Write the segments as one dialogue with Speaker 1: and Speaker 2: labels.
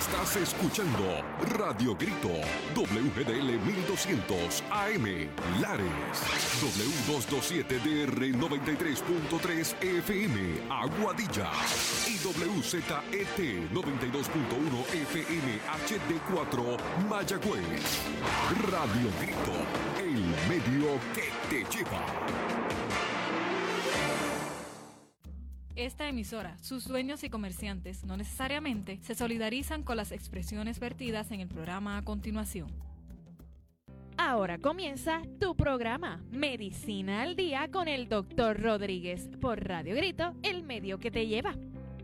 Speaker 1: Estás escuchando Radio Grito, WGDL 1200 AM, Lares, W227DR 93.3 FM, Aguadilla, y WZET 92.1 FM HD4, Mayagüez. Radio Grito, el medio que te lleva.
Speaker 2: Esta emisora, sus dueños y comerciantes no necesariamente se solidarizan con las expresiones vertidas en el programa a continuación.
Speaker 3: Ahora comienza tu programa Medicina al Día con el Dr. Rodríguez por Radio Grito, el medio que te lleva.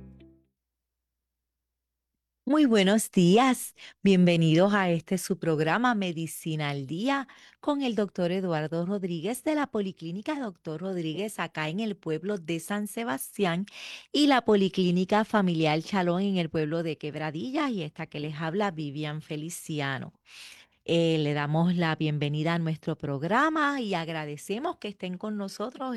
Speaker 4: Muy buenos días, bienvenidos a su programa Medicina al Día con el doctor Eduardo Rodríguez de la Policlínica Doctor Rodríguez acá en el pueblo de San Sebastián y la Policlínica Familiar Chalón en el pueblo de Quebradillas y esta que les habla Vivian Feliciano. Le damos la bienvenida a nuestro programa y agradecemos que estén con nosotros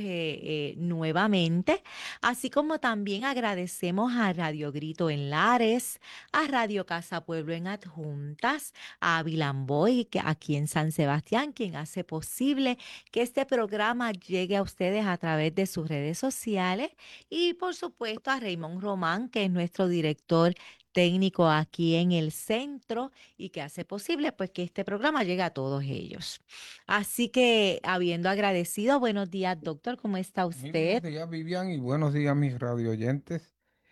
Speaker 4: nuevamente, así como también agradecemos a Radio Grito en Lares, a Radio Casa Pueblo en Adjuntas, a Vilamboy, aquí en San Sebastián, quien hace posible que este programa llegue a ustedes a través de sus redes sociales y por supuesto a Raymond Román, que es nuestro director técnico aquí en el centro y que hace posible pues que este programa llegue a todos ellos. Así que habiendo agradecido, buenos días doctor, ¿cómo está
Speaker 5: Muy
Speaker 4: usted?
Speaker 5: buenos días, Vivian, y buenos días, mis radio oyentes.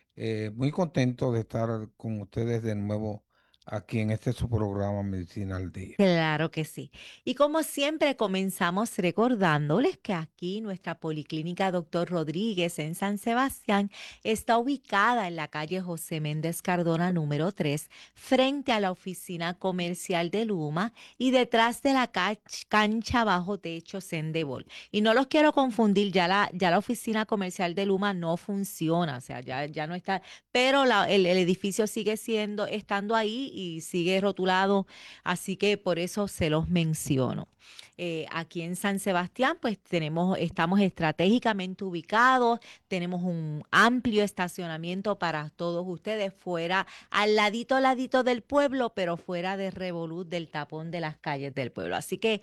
Speaker 5: Muy contento de estar con ustedes de nuevo aquí en su programa Medicina al Día.
Speaker 4: Claro que sí. Y como siempre comenzamos recordándoles que aquí nuestra Policlínica Doctor Rodríguez en San Sebastián está ubicada en la calle José Méndez Cardona número 3, frente a la oficina comercial de Luma y detrás de la cancha bajo techo Sendebol. Y no los quiero confundir, ya la oficina comercial de Luma no funciona, o sea, ya no está, pero el edificio sigue estando ahí y sigue rotulado. Así que por eso se los menciono. Aquí en San Sebastián, pues estamos estratégicamente ubicados, tenemos un amplio estacionamiento para todos ustedes, fuera, al ladito del pueblo, pero fuera de revolú del tapón de las calles del pueblo. Así que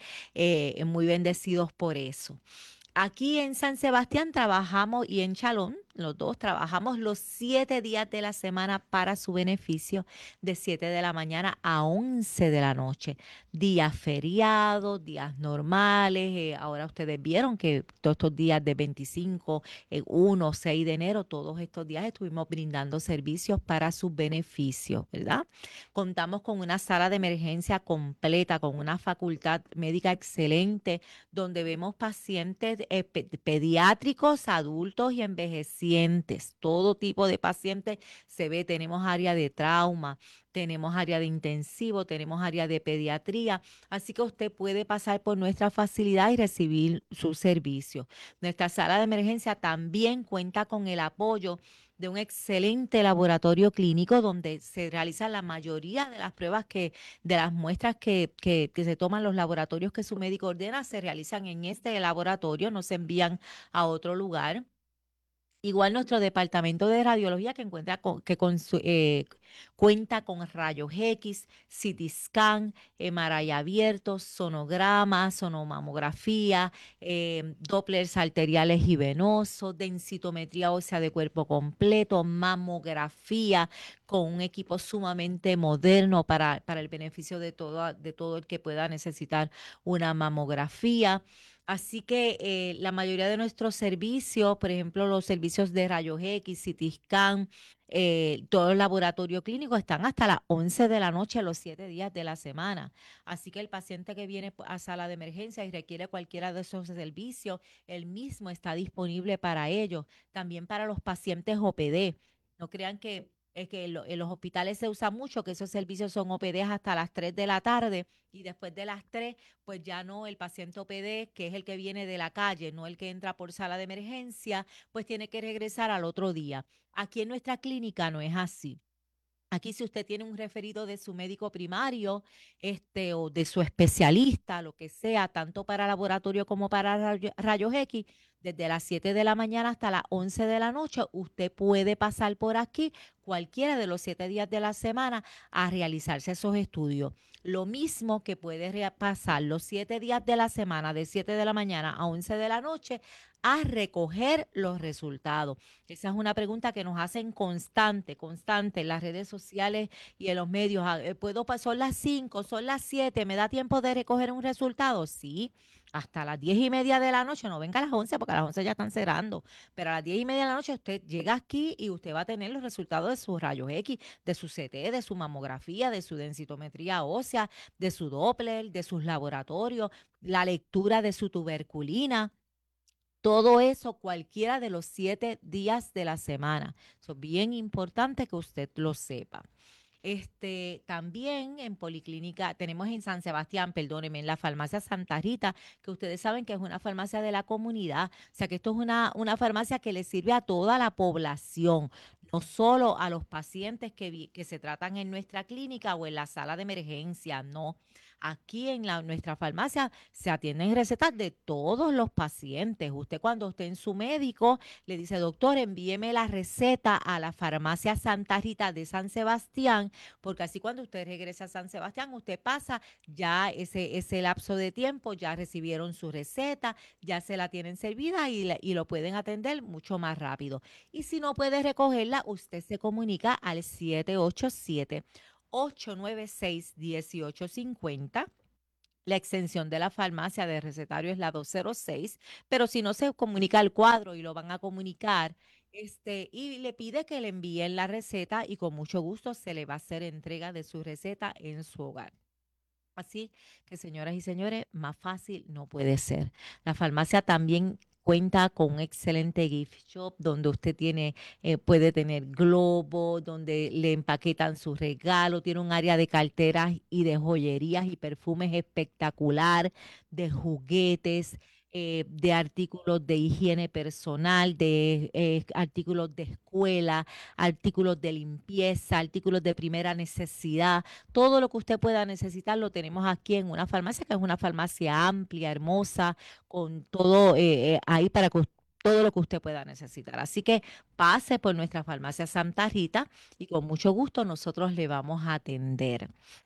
Speaker 4: muy bendecidos por eso. Aquí en San Sebastián trabajamos y en Chalón, los dos trabajamos los 7 días de la semana para su beneficio, de 7 de la mañana a 11 de la noche. Días feriados, días normales. Ahora ustedes vieron que todos estos días de 25, 1, 6 de enero, todos estos días estuvimos brindando servicios para sus beneficios, ¿verdad? Contamos con una sala de emergencia completa, con una facultad médica excelente, donde vemos pacientes pediátricos, adultos y envejecientes, todo tipo de pacientes se ve. Tenemos área de trauma, tenemos área de intensivo, tenemos área de pediatría, así que usted puede pasar por nuestra facilidad y recibir su servicio. Nuestra sala de emergencia también cuenta con el apoyo de un excelente laboratorio clínico donde se realizan la mayoría de las pruebas de las muestras que se toman los laboratorios que su médico ordena, se realizan en este laboratorio, no se envían a otro lugar. Igual nuestro departamento de radiología cuenta con rayos X, CT scan, MRI abierto, sonograma, sonomamografía, Dopplers arteriales y venosos, densitometría ósea de cuerpo completo, mamografía con un equipo sumamente moderno para el beneficio de todo el que pueda necesitar una mamografía. Así que la mayoría de nuestros servicios, por ejemplo, los servicios de rayos X, CT scan, todo el laboratorio clínico están hasta las 11 de la noche los 7 días de la semana. Así que el paciente que viene a sala de emergencia y requiere cualquiera de esos servicios, él mismo está disponible para ellos. También para los pacientes OPD. No crean que en los hospitales se usa mucho, que esos servicios son OPD hasta las 3 de la tarde y después de las 3 pues ya no, el paciente OPD, que es el que viene de la calle, no el que entra por sala de emergencia, pues tiene que regresar al otro día. Aquí en nuestra clínica no es así. Aquí si usted tiene un referido de su médico primario, o de su especialista, lo que sea, tanto para laboratorio como para rayos X, desde las 7 de la mañana hasta las 11 de la noche, usted puede pasar por aquí cualquiera de los 7 días de la semana a realizarse esos estudios. Lo mismo que puede pasar los 7 días de la semana, de 7 de la mañana a 11 de la noche, a recoger los resultados. Esa es una pregunta que nos hacen constante en las redes sociales y en los medios. Son las 5, son las 7, ¿me da tiempo de recoger un resultado? Sí, hasta las 10:30 de la noche, no venga a las 11 porque a las 11 ya están cerrando, pero a las 10:30 de la noche usted llega aquí y usted va a tener los resultados de sus rayos X, de su CT, de su mamografía, de su densitometría ósea, de su Doppler, de sus laboratorios, la lectura de su tuberculina. Todo eso cualquiera de los 7 días de la semana. Eso es bien importante que usted lo sepa. También en Policlínica, tenemos en San Sebastián, perdónenme, en la farmacia Santa Rita, que ustedes saben que es una farmacia de la comunidad. O sea que esto es una farmacia que le sirve a toda la población, no solo a los pacientes que se tratan en nuestra clínica o en la sala de emergencia, no. Aquí en nuestra farmacia se atienden recetas de todos los pacientes. Usted cuando esté en su médico le dice, doctor, envíeme la receta a la farmacia Santa Rita de San Sebastián, porque así cuando usted regresa a San Sebastián, usted pasa ya ese lapso de tiempo, ya recibieron su receta, ya se la tienen servida y lo pueden atender mucho más rápido. Y si no puede recogerla, usted se comunica al 787-896-1850. La extensión de la farmacia de recetario es la 206, pero si no se comunica al cuadro y lo van a comunicar, y le pide que le envíen la receta y con mucho gusto se le va a hacer entrega de su receta en su hogar. Así que, señoras y señores, más fácil no puede ser. La farmacia también cuenta con un excelente gift shop donde usted puede tener globos, donde le empaquetan su regalo, tiene un área de carteras y de joyerías y perfumes espectacular, de juguetes, de artículos de higiene personal, de artículos de escuela, artículos de limpieza, artículos de primera necesidad. Todo lo que usted pueda necesitar lo tenemos aquí en una farmacia, que es una farmacia amplia, hermosa, con todo ahí para que todo lo que usted pueda necesitar. Así que pase por nuestra farmacia Santa Rita y con mucho gusto nosotros le vamos a atender.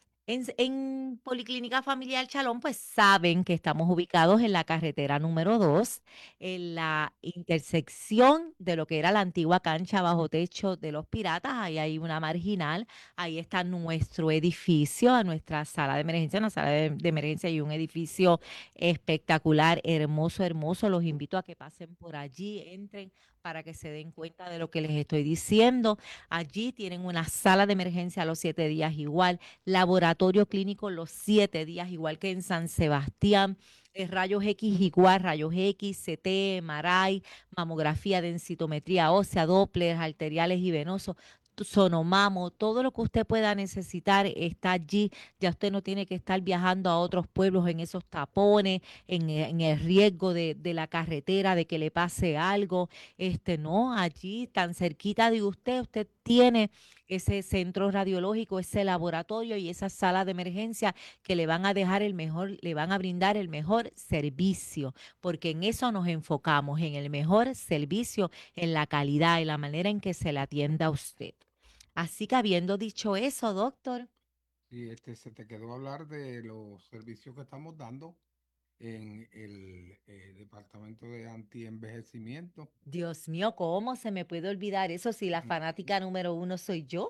Speaker 4: En Policlínica Familiar Chalón, pues saben que estamos ubicados en la carretera número 2, en la intersección de lo que era la antigua cancha bajo techo de los Piratas. Ahí hay una marginal, ahí está nuestro edificio, a nuestra sala de emergencia, una sala de emergencia y un edificio espectacular, hermoso, hermoso. Los invito a que pasen por allí, entren para que se den cuenta de lo que les estoy diciendo. Allí tienen una sala de emergencia a los 7 días igual, laboratorio clínico los 7 días, igual que en San Sebastián, rayos X igual, rayos X, CT, MRI, mamografía, densitometría ósea, Doppler, arteriales y venosos, sonomamo, todo lo que usted pueda necesitar está allí. Ya usted no tiene que estar viajando a otros pueblos en esos tapones, en el riesgo de la carretera, de que le pase algo. No, allí tan cerquita de usted tiene ese centro radiológico, ese laboratorio y esa sala de emergencia que le van a dejar le van a brindar el mejor servicio, porque en eso nos enfocamos, en el mejor servicio, en la calidad, en la manera en que se le atienda a usted. Así que habiendo dicho eso, doctor.
Speaker 5: Sí, se te quedó hablar de los servicios que estamos dando en el departamento de antienvejecimiento.
Speaker 4: Dios mío, ¿cómo se me puede olvidar eso si la fanática número 1 soy yo?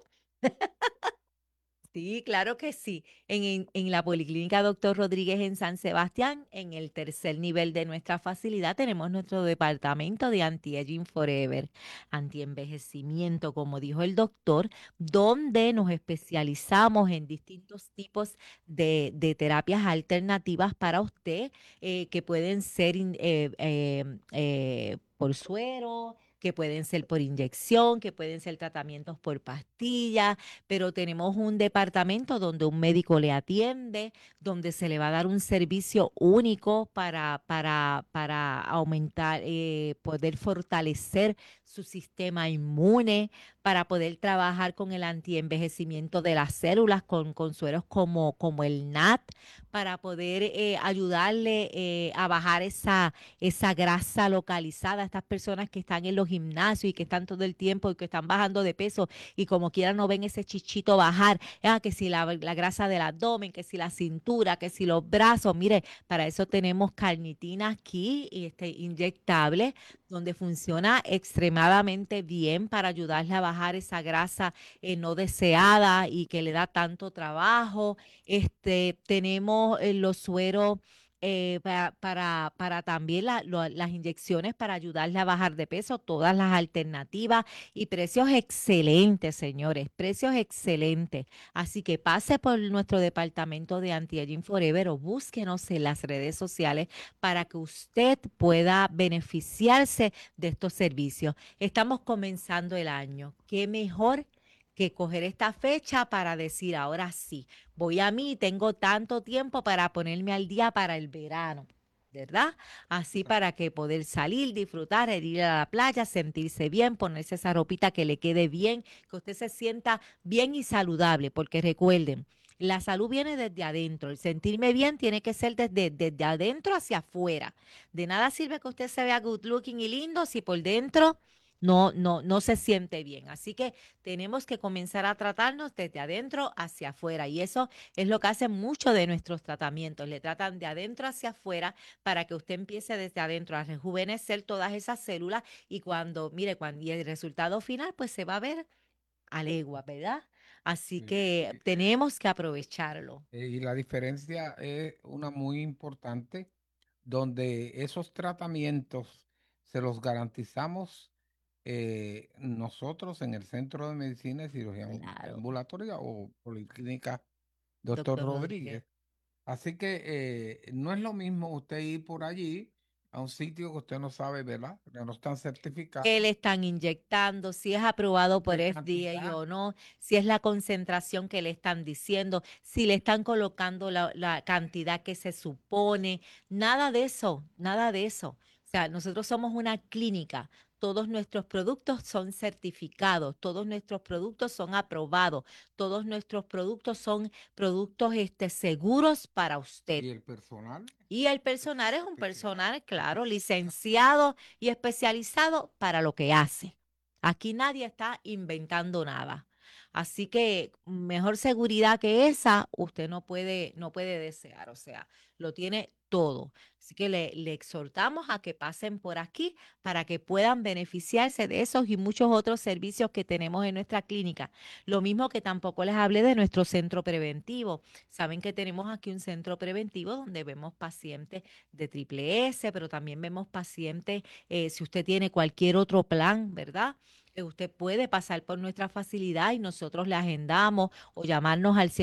Speaker 4: Sí, claro que sí. En la Policlínica Doctor Rodríguez en San Sebastián, en el tercer nivel de nuestra facilidad, tenemos nuestro departamento de Anti-Aging Forever, antienvejecimiento, como dijo el doctor, donde nos especializamos en distintos tipos de terapias alternativas para usted, que pueden ser por suero, que pueden ser por inyección, que pueden ser tratamientos por pastillas, pero tenemos un departamento donde un médico le atiende, donde se le va a dar un servicio único para aumentar, poder fortalecer su sistema inmune, para poder trabajar con el antienvejecimiento de las células, con sueros como el NAT, para poder ayudarle a bajar esa grasa localizada, estas personas que están en los gimnasios y que están todo el tiempo y que están bajando de peso y como quiera no ven ese chichito bajar, que si la grasa del abdomen, que si la cintura, que si los brazos, mire, para eso tenemos carnitina aquí y inyectable, donde funciona extremadamente bien para ayudarle a bajar esa grasa no deseada y que le da tanto trabajo. Tenemos los sueros para también las inyecciones para ayudarle a bajar de peso, todas las alternativas y precios excelentes, señores, precios excelentes. Así que pase por nuestro departamento de Anti-Aging Forever o búsquenos en las redes sociales para que usted pueda beneficiarse de estos servicios. Estamos comenzando el año. ¿Qué mejor que coger esta fecha para decir, ahora sí, voy a mí, tengo tanto tiempo para ponerme al día para el verano, ¿verdad? Así para que poder salir, disfrutar, ir a la playa, sentirse bien, ponerse esa ropita que le quede bien, que usted se sienta bien y saludable, porque recuerden, la salud viene desde adentro, el sentirme bien tiene que ser desde adentro hacia afuera. De nada sirve que usted se vea good looking y lindo si por dentro no se siente bien. Así que tenemos que comenzar a tratarnos desde adentro hacia afuera. Y eso es lo que hacen muchos de nuestros tratamientos. Le tratan de adentro hacia afuera para que usted empiece desde adentro a rejuvenecer todas esas células. Y y el resultado final, pues se va a ver a legua, ¿verdad? Así que tenemos que aprovecharlo.
Speaker 5: Y la diferencia es una muy importante, donde esos tratamientos se los garantizamos nosotros en el Centro de Medicina y Cirugía
Speaker 4: Claro,
Speaker 5: Ambulatoria o Policlínica Doctor
Speaker 4: doctor Rodríguez.
Speaker 5: Rodríguez. Así que no es lo mismo usted ir por allí a un sitio que usted no sabe, ¿verdad? Que no están certificados.
Speaker 4: ¿Qué le están inyectando? Si es aprobado por
Speaker 5: ¿Qué
Speaker 4: FDA
Speaker 5: cantidad?
Speaker 4: o no, si es la concentración que le están diciendo, si le están colocando la cantidad que se supone, nada de eso, nada de eso. O sea, nosotros somos una clínica. Todos nuestros productos son certificados, todos nuestros productos son aprobados, todos nuestros productos son productos seguros para usted.
Speaker 5: ¿Y el personal?
Speaker 4: Y el personal es un personal, claro, licenciado y especializado para lo que hace. Aquí nadie está inventando nada. Así que mejor seguridad que esa, usted no puede desear. O sea, lo tiene todo. Así que le exhortamos a que pasen por aquí para que puedan beneficiarse de esos y muchos otros servicios que tenemos en nuestra clínica. Lo mismo que tampoco les hablé de nuestro centro preventivo. Saben que tenemos aquí un centro preventivo donde vemos pacientes de triple S, pero también vemos pacientes, si usted tiene cualquier otro plan, ¿verdad? Usted puede pasar por nuestra facilidad y nosotros le agendamos o llamarnos al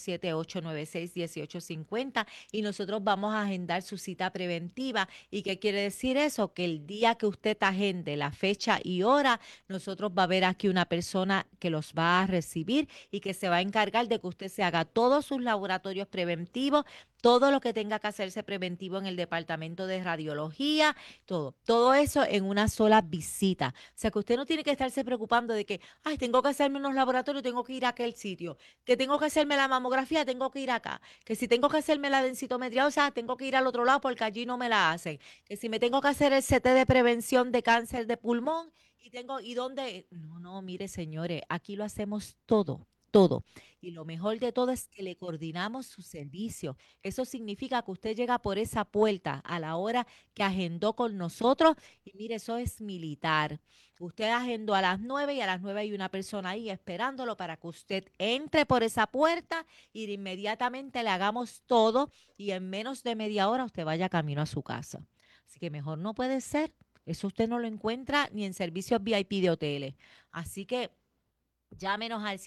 Speaker 4: 787-896-1850 y nosotros vamos a agendar su cita preventiva. ¿Y qué quiere decir eso? Que el día que usted agende la fecha y hora, nosotros va a haber aquí una persona que los va a recibir y que se va a encargar de que usted se haga todos sus laboratorios preventivos, todo lo que tenga que hacerse preventivo en el departamento de radiología, todo eso en una sola visita. O sea que usted no tiene que estarse preocupando de que, ay, tengo que hacerme unos laboratorios, tengo que ir a aquel sitio, que tengo que hacerme la mamografía, tengo que ir acá, que si tengo que hacerme la densitometría, o sea, tengo que ir al otro lado porque allí no me la hacen, que si me tengo que hacer el CT de prevención de cáncer de pulmón, ¿y dónde? No, mire, señores, aquí lo hacemos todo. Todo. Y lo mejor de todo es que le coordinamos su servicio. Eso significa que usted llega por esa puerta a la hora que agendó con nosotros y mire, eso es militar. Usted agendó a las 9 y a las 9 hay una persona ahí esperándolo para que usted entre por esa puerta y de inmediatamente le hagamos todo y en menos de media hora usted vaya camino a su casa. Así que mejor no puede ser. Eso usted no lo encuentra ni en servicios VIP de hoteles. Así que Llámenos al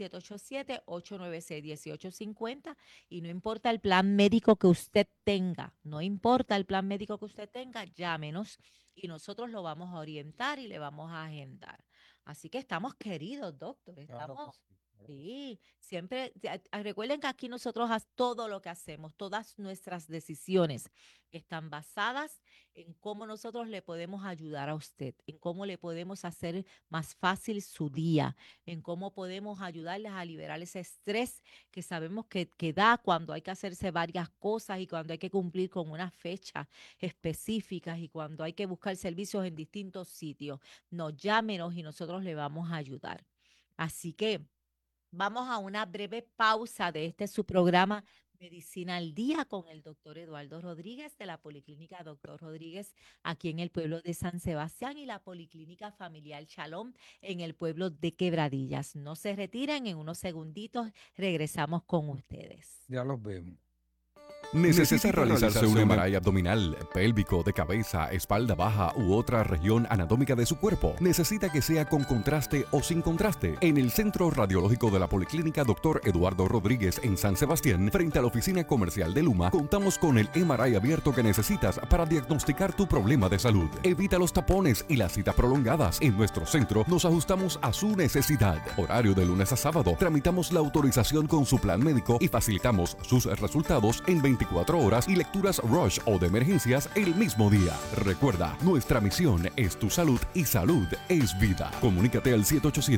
Speaker 4: 787-896-1850 y no importa el plan médico que usted tenga, no importa el plan médico que usted tenga, llámenos y nosotros lo vamos a orientar y le vamos a agendar. Así que estamos queridos, doctor,
Speaker 5: Claro que
Speaker 4: estamos.
Speaker 5: sí, claro que sí.
Speaker 4: Sí, siempre, recuerden que aquí nosotros todo lo que hacemos, todas nuestras decisiones están basadas en cómo nosotros le podemos ayudar a usted, en cómo le podemos hacer más fácil su día, en cómo podemos ayudarles a liberar ese estrés que sabemos que da cuando hay que hacerse varias cosas y cuando hay que cumplir con unas fechas específicas y cuando hay que buscar servicios en distintos sitios. Nos llámenos y nosotros le vamos a ayudar. Así que vamos a una breve pausa de este su programa Medicina al Día con el doctor Eduardo Rodríguez de la Policlínica Doctor Rodríguez aquí en el pueblo de San Sebastián y la Policlínica Familiar Shalom en el pueblo de Quebradillas. No se retiren, en unos segunditos regresamos con ustedes.
Speaker 5: Ya los vemos.
Speaker 1: ¿Necesita realizarse un MRI abdominal, pélvico, de cabeza, espalda baja u otra región anatómica de su cuerpo? ¿Necesita que sea con contraste o sin contraste? En el Centro Radiológico de la Policlínica Dr. Eduardo Rodríguez en San Sebastián, frente a la oficina comercial de Luma, contamos con el MRI abierto que necesitas para diagnosticar tu problema de salud. Evita los tapones y las citas prolongadas. En nuestro centro nos ajustamos a su necesidad. Horario de lunes a sábado. Tramitamos la autorización con su plan médico y facilitamos sus resultados en 24 horas y lecturas rush o de emergencias el mismo día. Recuerda, nuestra misión es tu salud y salud es vida. Comunícate al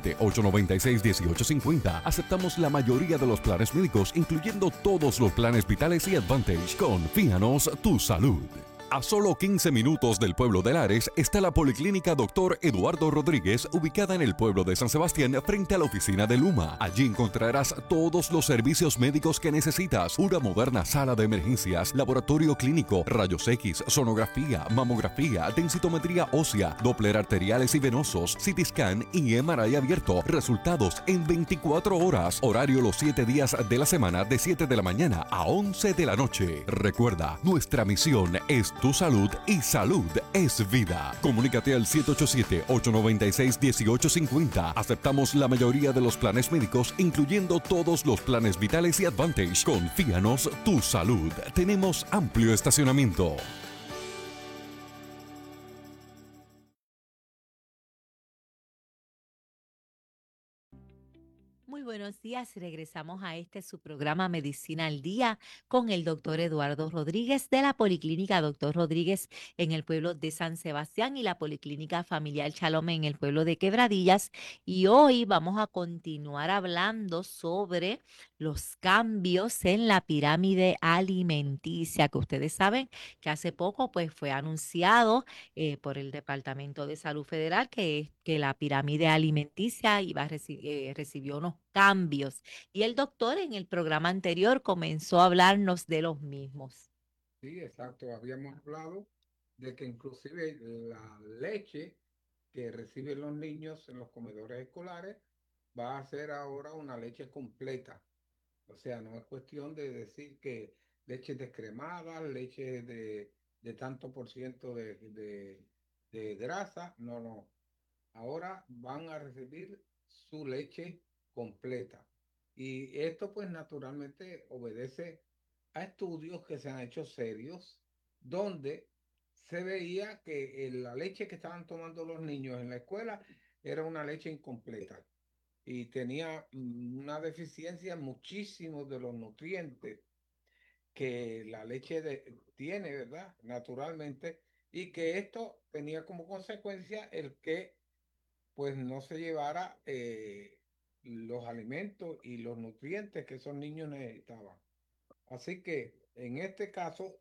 Speaker 1: 787-896-1850. Aceptamos la mayoría de los planes médicos, incluyendo todos los planes vitales y Advantage. Confíanos tu salud. A solo 15 minutos del pueblo de Lares está la Policlínica Dr. Eduardo Rodríguez, ubicada en el pueblo de San Sebastián, frente a la oficina de Luma. Allí encontrarás todos los servicios médicos que necesitas: una moderna sala de emergencias, laboratorio clínico, rayos X, sonografía, mamografía, densitometría ósea, Doppler arteriales y venosos, CT scan y MRI abierto. Resultados en 24 horas. Horario los 7 días de la semana, de 7 de la mañana a 11 de la noche. Recuerda, nuestra misión es tu salud y salud es vida. Comunícate al 787-896-1850. Aceptamos la mayoría de los planes médicos, incluyendo todos los planes vitales y Advantage. Confíanos tu salud. Tenemos amplio estacionamiento.
Speaker 4: Muy buenos días, regresamos a su programa Medicina al Día con el doctor Eduardo Rodríguez de la Policlínica Doctor Rodríguez en el pueblo de San Sebastián y la Policlínica Familiar Shalom en el pueblo de Quebradillas. Y hoy vamos a continuar hablando sobre los cambios en la pirámide alimenticia, que ustedes saben que hace poco pues fue anunciado por el Departamento de Salud Federal que la pirámide alimenticia recibió unos cambios. Y el doctor en el programa anterior comenzó a hablarnos de los mismos.
Speaker 5: Sí, exacto. Habíamos hablado de que inclusive la leche que reciben los niños en los comedores escolares va a ser ahora una leche completa. O sea, no es cuestión de decir que leche descremada, leche de tanto por ciento de grasa. No, no. Ahora van a recibir su leche completa. Y esto pues naturalmente obedece a estudios que se han hecho serios, donde se veía que la leche que estaban tomando los niños en la escuela era una leche incompleta y tenía una deficiencia en muchísimos de los nutrientes que la leche tiene, ¿verdad? Naturalmente, y que esto tenía como consecuencia el que pues no se llevara los alimentos y los nutrientes que esos niños necesitaban. Así que en este caso,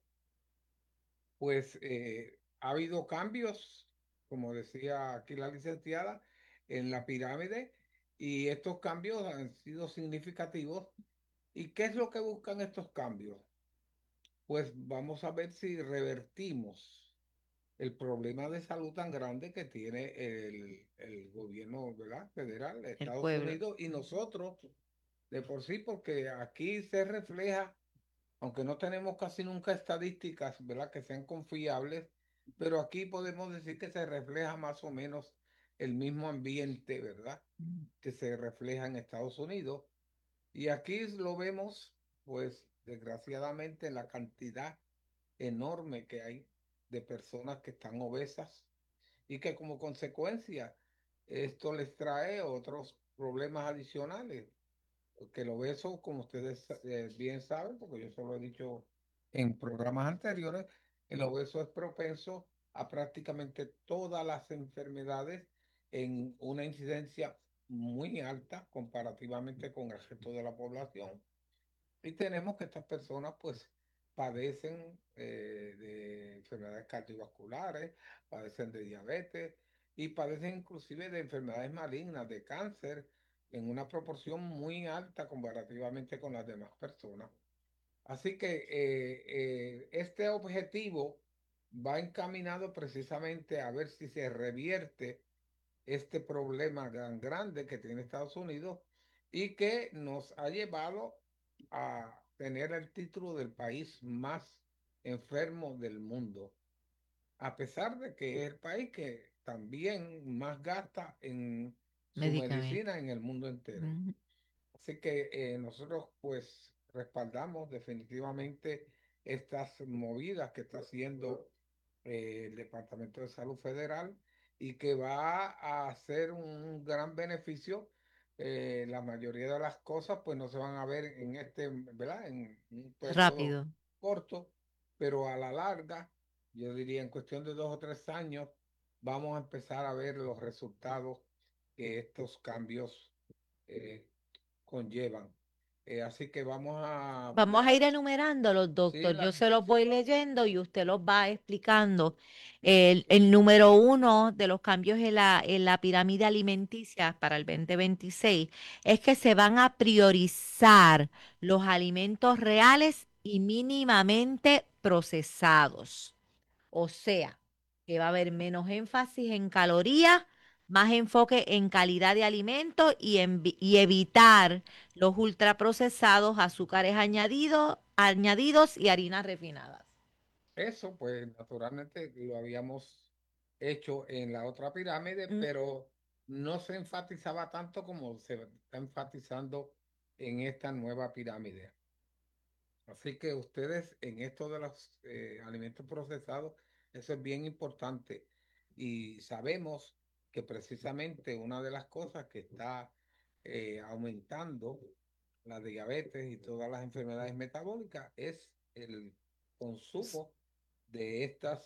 Speaker 5: pues ha habido cambios, como decía aquí la licenciada, en la pirámide y estos cambios han sido significativos. ¿Y qué es lo que buscan estos cambios? Pues vamos a ver si revertimos el problema de salud tan grande que tiene el gobierno, ¿verdad? Federal de
Speaker 4: El
Speaker 5: Estados
Speaker 4: pueblo.
Speaker 5: Unidos y nosotros de por sí, porque aquí se refleja, aunque no tenemos casi nunca estadísticas, ¿verdad? Que sean confiables, pero aquí podemos decir que se refleja más o menos el mismo ambiente, ¿verdad? Que se refleja en Estados Unidos. Y aquí lo vemos, pues, desgraciadamente, en la cantidad enorme que hay de personas que están obesas y que como consecuencia esto les trae otros problemas adicionales. Que el obeso, como ustedes bien saben, porque yo se lo he dicho en programas anteriores, el obeso es propenso a prácticamente todas las enfermedades en una incidencia muy alta comparativamente con el resto de la población. Y tenemos que estas personas pues padecen de enfermedades cardiovasculares, padecen de diabetes y padecen inclusive de enfermedades malignas, de cáncer, en una proporción muy alta comparativamente con las demás personas. Así que este objetivo va encaminado precisamente a ver si se revierte este problema tan grande que tiene Estados Unidos y que nos ha llevado a tener el título del país más enfermo del mundo, a pesar de que es el país que también más gasta en su
Speaker 4: Medicamento.
Speaker 5: medicina en el mundo entero.
Speaker 4: Ujú.
Speaker 5: Así que nosotros pues respaldamos definitivamente estas movidas que está haciendo el Departamento de Salud Federal y que va a hacer un gran beneficio. La mayoría de las cosas pues no se van a ver en ¿verdad? En un periodo
Speaker 4: Rápido.
Speaker 5: corto, pero a la larga, yo diría en cuestión de 2 o 3 años, vamos a empezar a ver los resultados que estos cambios eh, conllevan. Así que vamos a,
Speaker 4: Vamos a ir enumerándolos,
Speaker 5: sí,
Speaker 4: doctor. Yo se los voy leyendo y usted los va explicando. El número uno de los cambios en la pirámide alimenticia para el 2026 es que se van a priorizar los alimentos reales y mínimamente procesados. O sea, que va a haber menos énfasis en calorías, más enfoque en calidad de alimentos y evitar los ultraprocesados, azúcares añadidos y harinas refinadas.
Speaker 5: eso pues naturalmente lo habíamos hecho en la otra pirámide,
Speaker 4: Mm,
Speaker 5: pero no se enfatizaba tanto como se está enfatizando en esta nueva pirámide. Así que ustedes en esto de los alimentos procesados, eso es bien importante. Y sabemos que precisamente una de las cosas que está aumentando la diabetes y todas las enfermedades metabólicas es el consumo de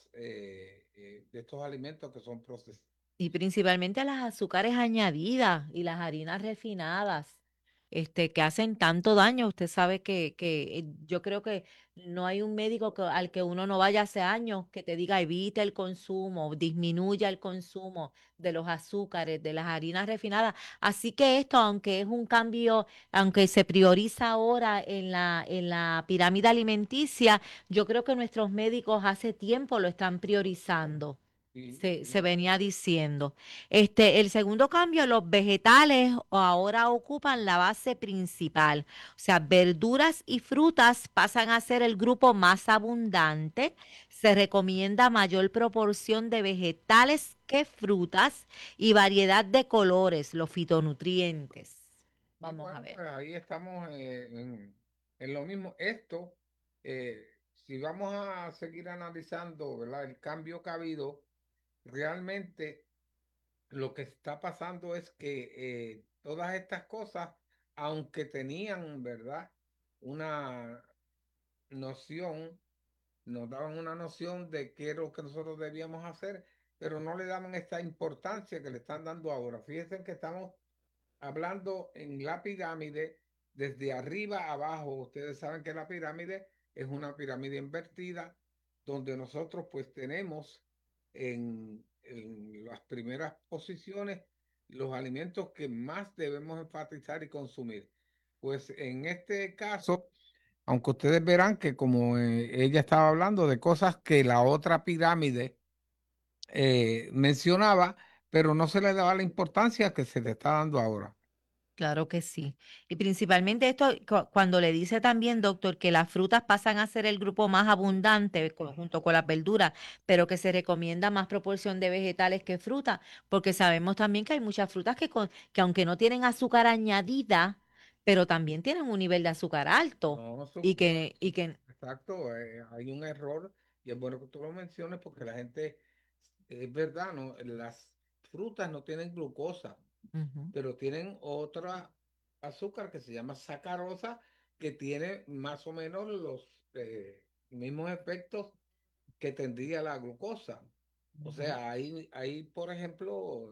Speaker 5: de estos alimentos que son procesados.
Speaker 4: Y principalmente las azúcares añadidas y las harinas refinadas, que hacen tanto daño. Usted sabe que yo creo que no hay un médico al que uno no vaya hace años que te diga evite el consumo, disminuya el consumo de los azúcares, de las harinas refinadas. Así que esto, aunque es un cambio, aunque se prioriza ahora en la pirámide alimenticia, yo creo que nuestros médicos hace tiempo lo están priorizando.
Speaker 5: Y,
Speaker 4: Se
Speaker 5: y
Speaker 4: venía diciendo. El segundo cambio, los vegetales ahora ocupan la base principal. O sea, verduras y frutas pasan a ser el grupo más abundante. Se recomienda mayor proporción de vegetales que frutas y variedad de colores, los fitonutrientes. Vamos a
Speaker 5: bueno,
Speaker 4: ver.
Speaker 5: pues ahí estamos en lo mismo. Esto, si vamos a seguir analizando, ¿verdad? El cambio que ha habido, realmente lo que está pasando es que todas estas cosas, aunque tenían, ¿verdad? Una noción, nos daban una noción de qué es lo que nosotros debíamos hacer, pero no le daban esta importancia que le están dando ahora. Fíjense que estamos hablando en la pirámide desde arriba a abajo. Ustedes saben que la pirámide es una pirámide invertida donde nosotros pues tenemos en las primeras posiciones los alimentos que más debemos enfatizar y consumir. Pues en este caso, aunque ustedes verán que como ella estaba hablando de cosas que la otra pirámide mencionaba, pero no se le daba la importancia que se le está dando ahora.
Speaker 4: Claro que sí. Y principalmente esto, cuando le dice también, doctor, que las frutas pasan a ser el grupo más abundante junto con las verduras, pero que se recomienda más proporción de vegetales que fruta, porque sabemos también que hay muchas frutas que aunque no tienen azúcar añadida, pero también tienen un nivel de azúcar alto
Speaker 5: No,
Speaker 4: y que
Speaker 5: exacto, hay un error y es bueno que tú lo menciones porque la gente, es verdad, ¿no? Las frutas no tienen glucosa,
Speaker 4: ujú,
Speaker 5: pero tienen otra azúcar que se llama sacarosa, que tiene más o menos los mismos efectos que tendría la glucosa. O
Speaker 4: ujú.
Speaker 5: sea, hay por ejemplo,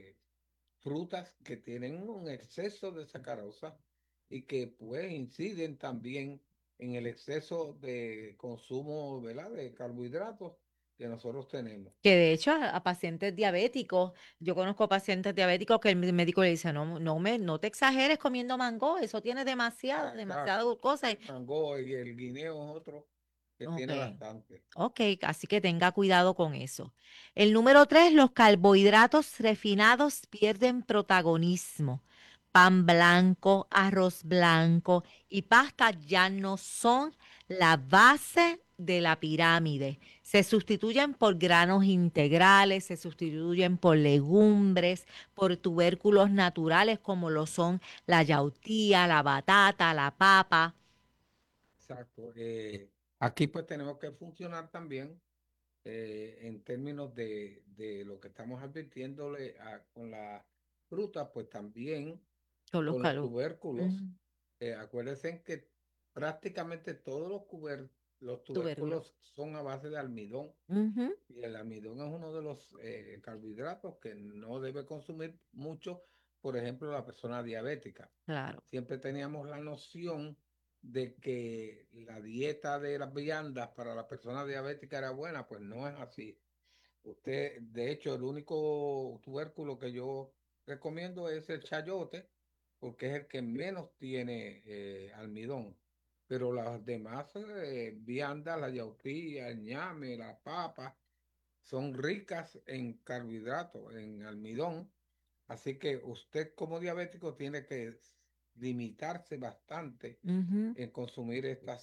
Speaker 5: frutas que tienen un exceso de sacarosa y que pues inciden también en el exceso de consumo, ¿verdad?, de carbohidratos que nosotros tenemos.
Speaker 4: Que de hecho a pacientes diabéticos, yo conozco pacientes diabéticos que el médico le dice, no te exageres comiendo mango, eso tiene demasiada
Speaker 5: Exacto.
Speaker 4: glucosa.
Speaker 5: El mango y el guineo es otro que
Speaker 4: Ok,
Speaker 5: tiene bastante.
Speaker 4: ok, así que tenga cuidado con eso. El número 3, los carbohidratos refinados pierden protagonismo. Pan blanco, arroz blanco y pasta ya no son la base de la pirámide. Se sustituyen por granos integrales, se sustituyen por legumbres, por tubérculos naturales como lo son la yautía, la batata, la papa.
Speaker 5: Exacto. Aquí pues tenemos que funcionar también en términos de lo que estamos advirtiéndole con la fruta, pues también
Speaker 4: Son los
Speaker 5: con los
Speaker 4: carbohidratos.
Speaker 5: tubérculos. Acuérdense que prácticamente todos los
Speaker 4: Tubérculos.
Speaker 5: tubérculos son a base de almidón.
Speaker 4: Ujú,
Speaker 5: Y el almidón es uno de los carbohidratos que no debe consumir mucho, por ejemplo, la persona diabética.
Speaker 4: claro.
Speaker 5: Siempre teníamos la noción de que la dieta de las viandas para la persona diabética era buena, pues no es así. Usted, de hecho, el único tubérculo que yo recomiendo es el chayote, porque es el que menos tiene almidón. Pero las demás viandas, la yautía, el ñame, la papa, son ricas en carbohidratos, en almidón. Así que usted como diabético tiene que limitarse bastante
Speaker 4: Ujú,
Speaker 5: en consumir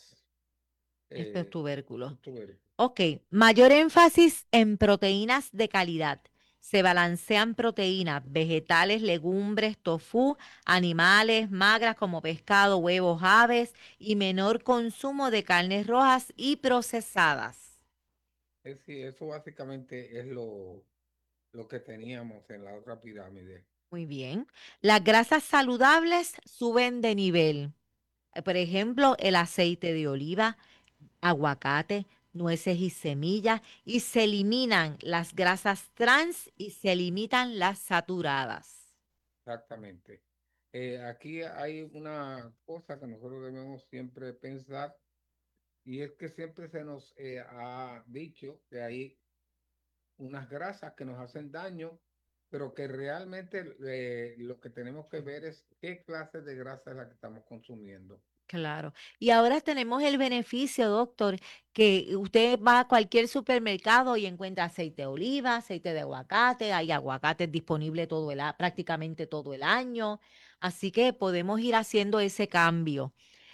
Speaker 4: estos tubérculos.
Speaker 5: estos tubérculos.
Speaker 4: Ok, mayor énfasis en proteínas de calidad. Se balancean proteínas, vegetales, legumbres, tofu, animales, magras como pescado, huevos, aves y menor consumo de carnes rojas y procesadas.
Speaker 5: Sí, eso básicamente es lo que teníamos en la otra pirámide.
Speaker 4: Muy bien. Las grasas saludables suben de nivel. Por ejemplo, el aceite de oliva, aguacate, nueces y semillas, y se eliminan las grasas trans y se limitan las saturadas.
Speaker 5: Exactamente. Aquí hay una cosa que nosotros debemos siempre pensar y es que siempre se nos ha dicho que hay unas grasas que nos hacen daño, pero que realmente lo que tenemos que ver es qué clase de grasa es la que estamos consumiendo.
Speaker 4: Claro. Y ahora tenemos el beneficio, doctor, que usted va a cualquier supermercado y encuentra aceite de oliva, aceite de aguacate, hay aguacates disponibles prácticamente todo el año. Así que podemos ir haciendo ese cambio.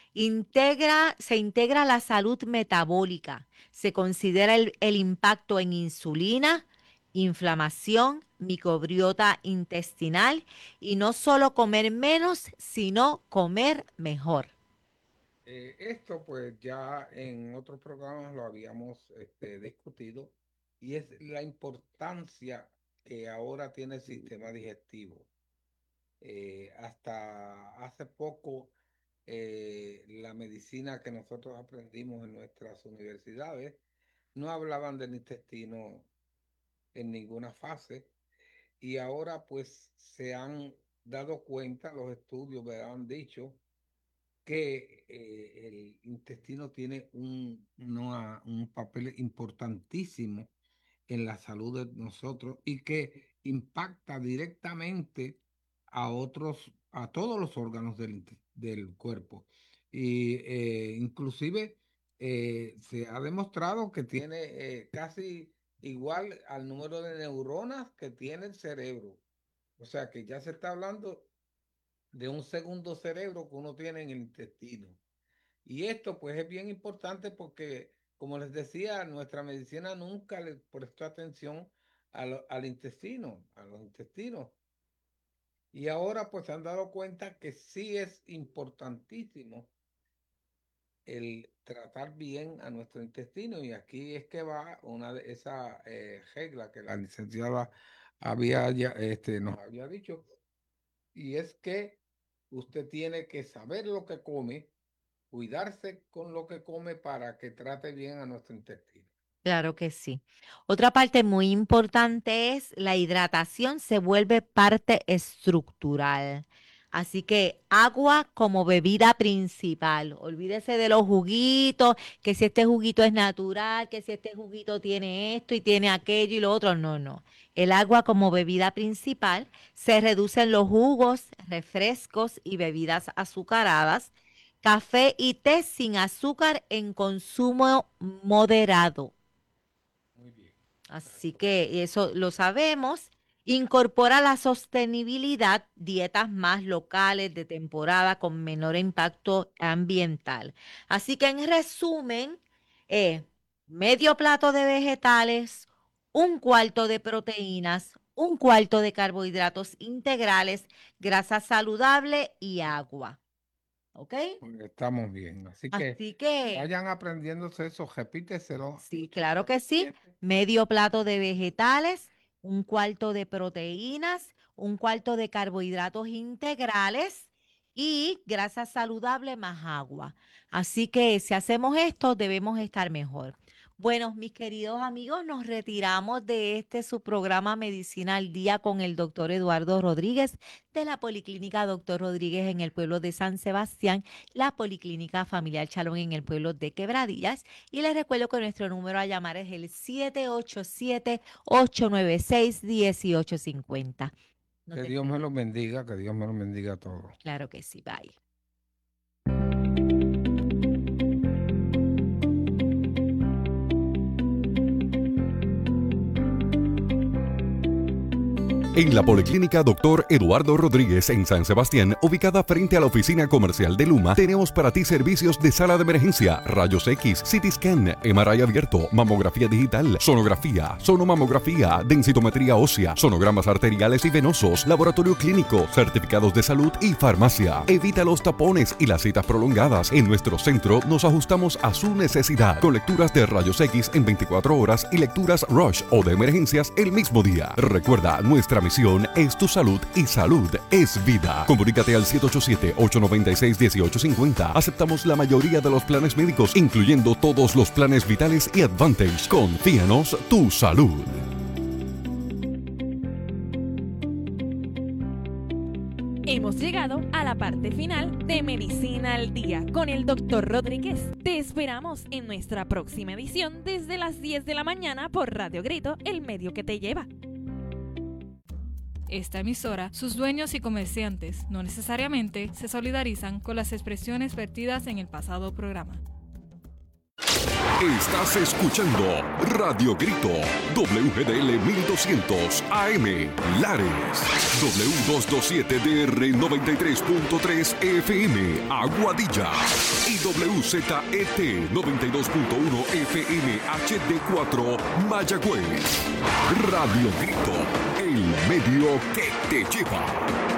Speaker 4: Se integra la salud metabólica. Se considera el impacto en insulina, inflamación, microbiota intestinal y no solo comer menos, sino comer mejor.
Speaker 5: Esto pues ya en otros programas lo habíamos discutido y es la importancia que ahora tiene el sistema digestivo. Hasta hace poco, la medicina que nosotros aprendimos en nuestras universidades no hablaban del intestino en ninguna fase y ahora pues se han dado cuenta, los estudios me han dicho que el intestino tiene un papel importantísimo en la salud de nosotros y que impacta directamente a todos los órganos del cuerpo. Y inclusive se ha demostrado que tiene casi igual al número de neuronas que tiene el cerebro. O sea que ya se está hablando de un segundo cerebro que uno tiene en el intestino. Y esto pues es bien importante porque, como les decía, nuestra medicina nunca le prestó atención al intestino, a los intestinos. Y ahora pues se han dado cuenta que sí es importantísimo el tratar bien a nuestro intestino. Y aquí es que va una de esas reglas que la licenciada nos había dicho. Y es que usted tiene que saber lo que come, cuidarse con lo que come para que trate bien a nuestro intestino.
Speaker 4: Claro que sí. Otra parte muy importante es la hidratación se vuelve parte estructural. Así que agua como bebida principal. Olvídese de los juguitos, que si este juguito es natural, que si este juguito tiene esto y tiene aquello y lo otro. No, no. El agua como bebida principal, se reducen los jugos, refrescos y bebidas azucaradas, café y té sin azúcar en consumo moderado.
Speaker 5: Muy bien.
Speaker 4: Así que eso lo sabemos. Incorpora la sostenibilidad, dietas más locales de temporada con menor impacto ambiental. Así que en resumen, medio plato de vegetales, un cuarto de proteínas, un cuarto de carbohidratos integrales, grasa saludable y agua. ¿Ok?
Speaker 5: Estamos bien. Así que vayan aprendiéndose eso, repíteselo.
Speaker 4: Sí, claro que sí. Medio plato de vegetales, un cuarto de proteínas, un cuarto de carbohidratos integrales y grasa saludable más agua. Así que si hacemos esto, debemos estar mejor. Bueno, mis queridos amigos, nos retiramos de su programa Medicina al Día con el doctor Eduardo Rodríguez de la Policlínica Doctor Rodríguez en el pueblo de San Sebastián, la Policlínica Familiar Chalón en el pueblo de Quebradillas. Y les recuerdo que nuestro número a llamar es el 787-896-1850.
Speaker 5: Que Dios me los bendiga, que Dios me los bendiga a todos.
Speaker 4: Claro que sí, bye.
Speaker 1: En la Policlínica Dr. Eduardo Rodríguez en San Sebastián, ubicada frente a la oficina comercial de Luma, tenemos para ti servicios de sala de emergencia, rayos X, CT scan, MRI abierto, mamografía digital, sonografía, sonomamografía, densitometría ósea, sonogramas arteriales y venosos, laboratorio clínico, certificados de salud y farmacia. Evita los tapones y las citas prolongadas. En nuestro centro nos ajustamos a su necesidad, con lecturas de rayos X en 24 horas y lecturas Rush o de emergencias el mismo día. Recuerda, nuestra misión es tu salud y salud es vida. Comunícate al 787-896-1850. Aceptamos la mayoría de los planes médicos, incluyendo todos los planes vitales y Advantage. Confíanos tu salud.
Speaker 3: Hemos llegado a la parte final de Medicina al Día con el Dr. Rodríguez. Te esperamos en nuestra próxima edición desde las 10 de la mañana por Radio Grito, el medio que te lleva.
Speaker 2: Esta emisora, sus dueños y comerciantes no necesariamente se solidarizan con las expresiones vertidas en el pasado programa.
Speaker 1: Estás escuchando Radio Grito, WGDL 1200 AM, Lares, W227DR 93.3 FM, Aguadilla, y WZET 92.1 FM HD4, Mayagüez. Radio Grito, el medio que te lleva.